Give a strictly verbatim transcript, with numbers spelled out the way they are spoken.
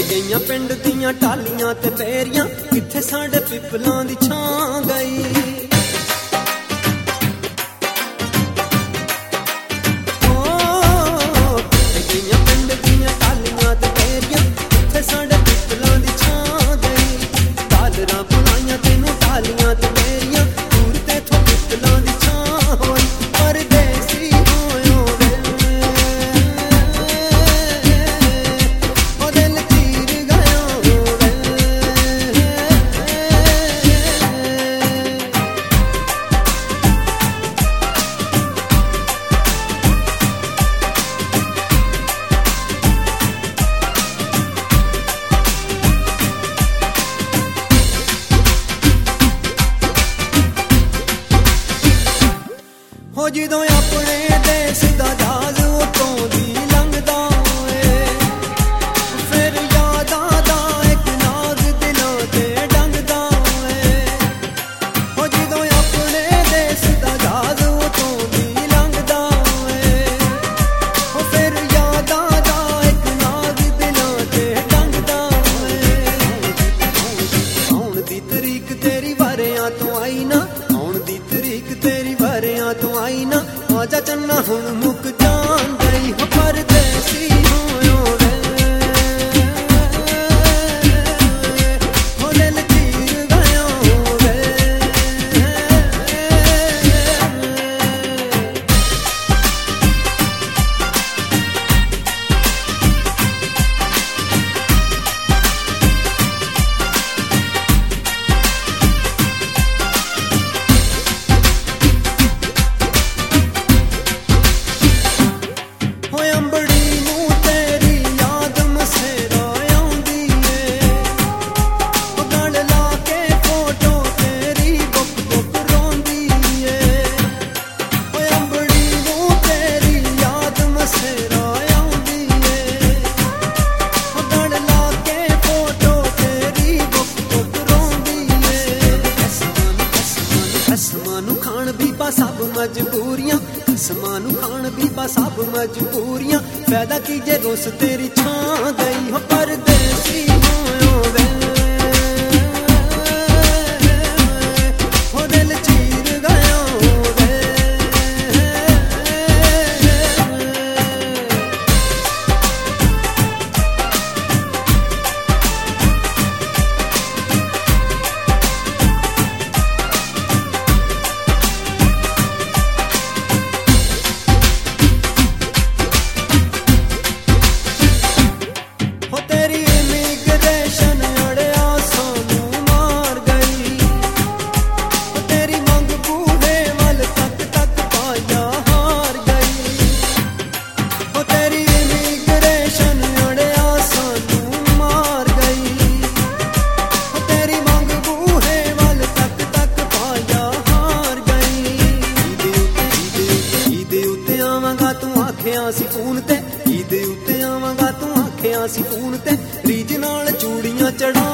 गईयां पिंड दियां टालियां ते बेरियां, किथे साडे पिपलां दी छां गई। हो जदों अपने देश दा जहाज उतों दी लंघदा ए, फिर याद आंदा एक नाग दिलों ते डंगदा ए। हो जदों अपने देश दा जहाज उतों दी लंघदा ए, फिर याद आंदा एक नाग दिलों ते डंगदा ए। आउण दी तरीक तेरी वारियां तो आई ना, आउण दी तरीक तेरी वारियां तो आई ना, आजा चन्ना हुण मुक जान गई हो परदेसी होयो वे, हो दिल चीर गया वे। खसमानू खान बीबा सब मजबूरियां, खसमानू खान बीबा सब मजबूरियां, पैदा कीजे रोस तेरी छां गई हो परदेसी होयो वे, हो दिल चीर गया वे। सी फोन ते ईद उत्ते आवांगा तू आखिया सी फोन ते, रीज नाल चूड़ियां चढ़ा